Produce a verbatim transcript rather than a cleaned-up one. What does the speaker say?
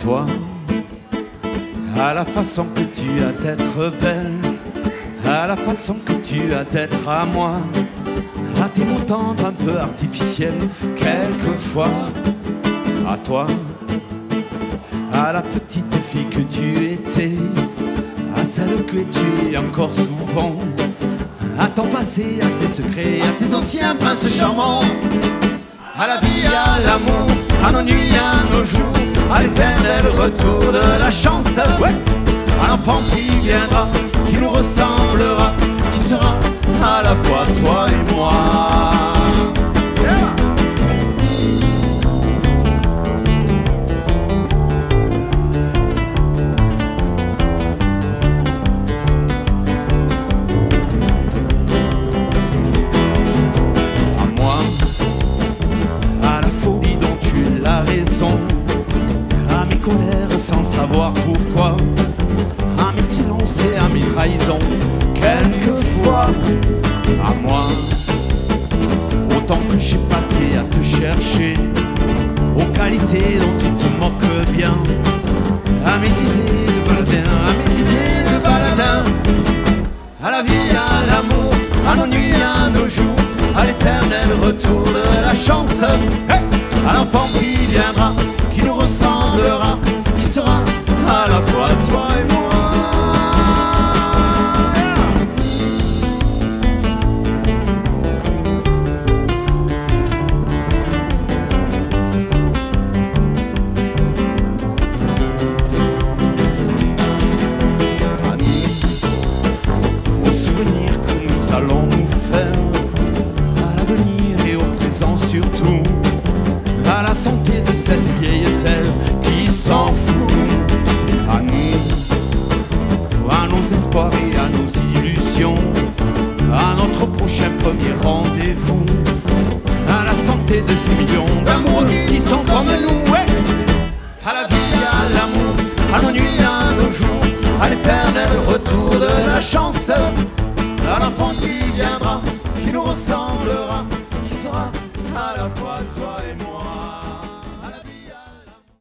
toi, à la façon que tu as d'être belle, à la façon que tu as d'être à moi, à tes mots tendres un peu artificiels quelquefois, à toi, à la petite fille que tu étais, à celle que tu es encore souvent, à ton passé, à tes secrets, à tes anciens princes charmants, à la vie, à l'amour, à nos nuits, à nos jours, à l'éternel retour de la chance, ouais, à l'enfant qui viendra, qui nous ressemblera, qui sera à la fois toi et moi. Yeah. À mes colères sans savoir pourquoi, à mes silences et à mes trahisons, quelquefois, à moi, autant que j'ai passé à te chercher, aux qualités dont tu te moques bien, à mes idées de baladin, à mes idées de baladin, à la vie, à l'amour, à nos nuits, à nos jours, à l'éternel retour de la chance, hey, à l'enfant qui viendra, qui nous ressemblera, qui sera à la fois toi et moi. Amis, aux souvenirs que nous allons nous faire, à l'avenir et au présent surtout, à la santé de cette vieille terre qui s'en fout, à nous, à nos espoirs et à nos illusions, à notre prochain premier rendez-vous, à la santé de ces millions d'amoureux qui sont comme nous, ouais, à la vie, à l'amour, à nos nuits, à nos jours, à l'éternel retour de la chance, à l'enfant qui viendra, qui nous ressemblera, qui sera à la fois toi et moi.